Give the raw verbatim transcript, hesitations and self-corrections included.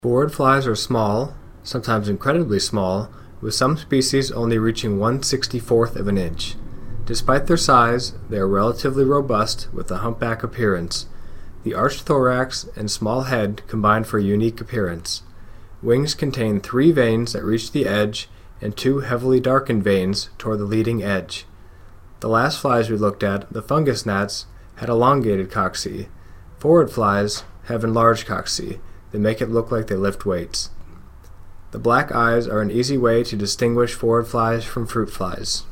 Forward flies are small, sometimes incredibly small, with some species only reaching one sixty-fourth of an inch. Despite their size, they are relatively robust with a humpback appearance. The arched thorax and small head combine for a unique appearance. Wings contain three veins that reach the edge and two heavily darkened veins toward the leading edge. The last flies we looked at, the fungus gnats, had elongated cocci. Forward flies have enlarged cocci. They make it look like they lift weights. The black eyes are an easy way to distinguish forward flies from fruit flies.